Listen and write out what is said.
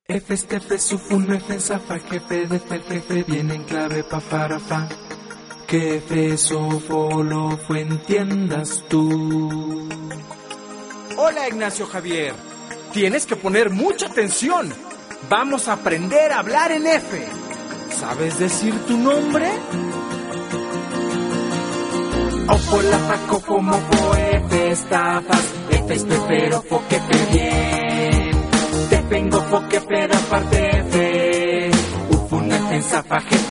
F, F, sufun, F, zafa, jefe, de jefe, viene en clave, pa, para, fa. Que F, sofo, lo fue, entiendas tú. Hola, Ignacio Javier. Tienes que poner mucha atención. Vamos a aprender a hablar en F. ¿Sabes decir tu nombre? Ofo, la, fa, cofo, mofo, F, estafas, F, espero, fo, que te bien. Te vengo, fo, que peda, parte F. Ufun, F, zafa,